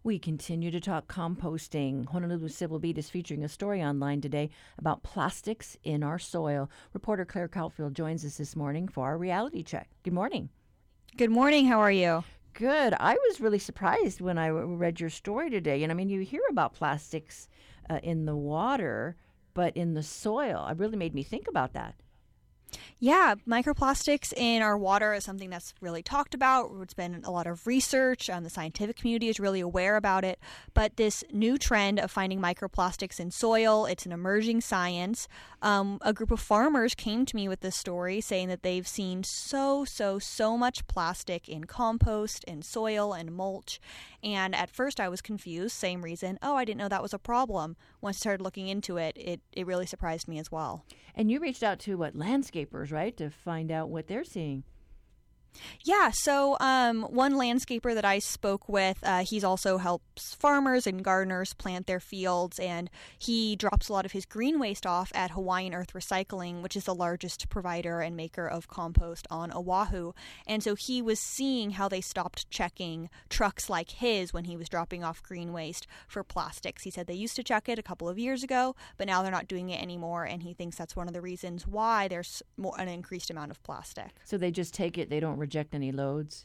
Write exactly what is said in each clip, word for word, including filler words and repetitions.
We continue to talk composting. Honolulu Civil Beat is featuring a story online today about plastics in our soil. Reporter Claire Caulfield joins us this morning for our reality check. Good morning. Good morning. How are you? Good. I was really surprised when I read your story today. And I mean, you hear about plastics uh, in the water, but in the soil. It really made me think about that. Yeah, microplastics in our water is something that's really talked about. It's been a lot of research. Um, the scientific community is really aware about it. But this new trend of finding microplastics in soil, it's an emerging science. Um, a group of farmers came to me with this story saying that they've seen so, so, so much plastic in compost and soil and mulch. And at first I was confused, same reason. Oh, I didn't know that was a problem. Once I started looking into it, it, it really surprised me as well. And you reached out to, what, landscapers, right, to find out what they're seeing. Yeah, so um, one landscaper that I spoke with, uh, he's also helps farmers and gardeners plant their fields, and he drops a lot of his green waste off at Hawaiian Earth Recycling, which is the largest provider and maker of compost on Oahu. And so he was seeing how they stopped checking trucks like his when he was dropping off green waste for plastics. He said they used to check it a couple of years ago, but now they're not doing it anymore, and he thinks that's one of the reasons why there's more, an increased amount of plastic. So they just take it, they don't reject any loads?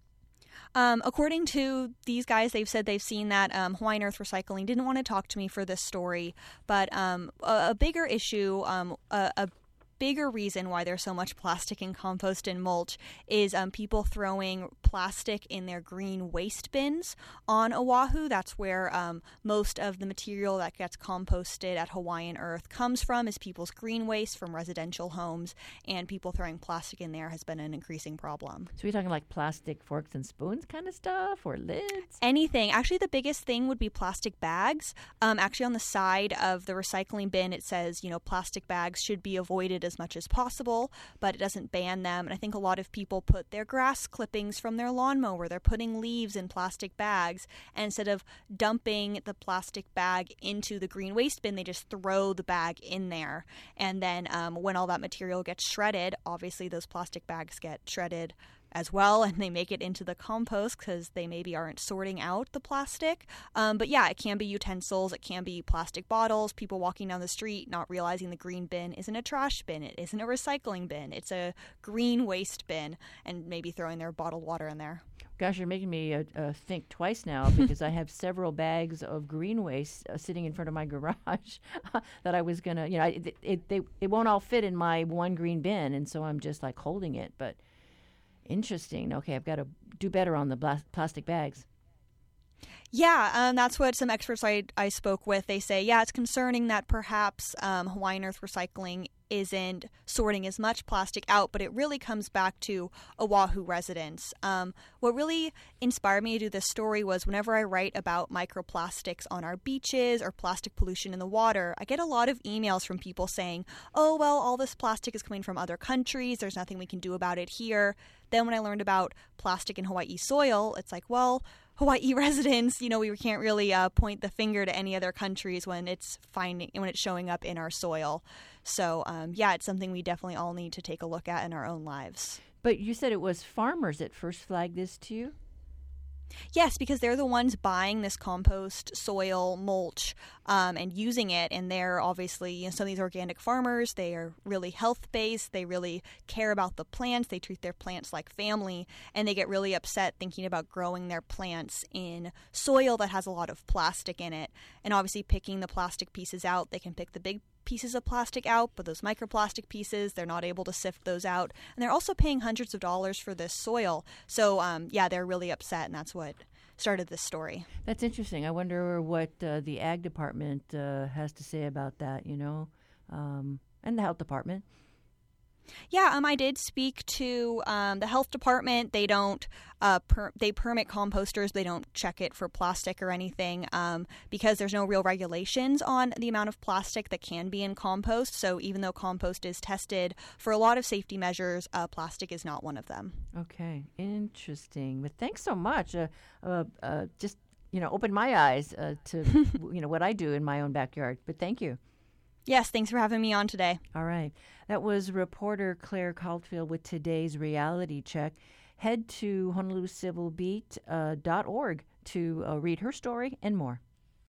Um, according to these guys, they've said they've seen that. um, Hawaiian Earth Recycling didn't want to talk to me for this story, but um, a, a bigger issue, um, a, a bigger reason why there's so much plastic in compost and mulch is um, people throwing plastic in their green waste bins on Oahu. That's where um, most of the material that gets composted at Hawaiian Earth comes from, is people's green waste from residential homes, and people throwing plastic in there has been an increasing problem. So you're talking like plastic forks and spoons kind of stuff, or lids? Anything. Actually, the biggest thing would be plastic bags. Um, actually, on the side of the recycling bin, it says, you know, plastic bags should be avoided as much as possible, but it doesn't ban them. And I think a lot of people put their grass clippings from their lawnmower, they're putting leaves in plastic bags, and instead of dumping the plastic bag into the green waste bin, they just throw the bag in there. And then um, when all that material gets shredded, obviously those plastic bags get shredded as well, and they make it into the compost because they maybe aren't sorting out the plastic. Um, but yeah, it can be utensils, it can be plastic bottles, people walking down the street not realizing the green bin isn't a trash bin, it isn't a recycling bin, it's a green waste bin, and maybe throwing their bottled water in there. Gosh, you're making me uh, uh, think twice now, because I have several bags of green waste uh, sitting in front of my garage that I was going to, you know, it, it, they, it won't all fit in my one green bin, and so I'm just like holding it. But interesting. Okay, I've got to do better on the bla- plastic bags. Yeah, um, that's what some experts I, I spoke with, they say, yeah, it's concerning that perhaps um, Hawaiian Earth Recycling isn't sorting as much plastic out, but it really comes back to Oahu residents. Um, what really inspired me to do this story was whenever I write about microplastics on our beaches or plastic pollution in the water, I get a lot of emails from people saying, oh, well, all this plastic is coming from other countries, there's nothing we can do about it here. Then when I learned about plastic in Hawaii soil, it's like, well, Hawaii residents, you know, we can't really uh, point the finger to any other countries when it's finding when it's showing up in our soil. So, um, yeah, it's something we definitely all need to take a look at in our own lives. But you said it was farmers that first flagged this to you? Yes, because they're the ones buying this compost, soil, mulch, um, and using it. And they're obviously, you know, some of these organic farmers, they are really health-based. They really care about the plants. They treat their plants like family. And they get really upset thinking about growing their plants in soil that has a lot of plastic in it. And obviously picking the plastic pieces out, they can pick the big pieces of plastic out, but those microplastic pieces, they're not able to sift those out. And they're also paying hundreds of dollars for this soil. So, um, yeah, they're really upset, and that's what started this story. That's interesting. I wonder what uh, the ag department uh, has to say about that, you know, um, and the health department. Yeah, um, I did speak to um, the health department. They don't, uh, per- they permit composters. They don't check it for plastic or anything um, because there's no real regulations on the amount of plastic that can be in compost. So even though compost is tested for a lot of safety measures, uh, plastic is not one of them. Okay, interesting. But thanks so much. Uh, uh, uh, just, you know, opened my eyes uh, to, you know, what I do in my own backyard. But thank you. Yes, thanks for having me on today. All right. That was reporter Claire Caulfield with today's reality check. Head to honolulu civil beat dot org to uh, read her story and more.